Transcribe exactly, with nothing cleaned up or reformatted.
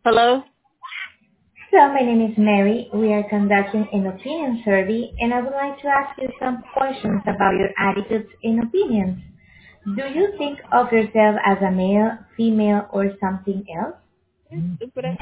Hello? Hello, my name is Mary. We are conducting an opinion survey, and I would like to ask you some questions about your attitudes and opinions. Do you think of yourself as a male, female, or something else? Stupid.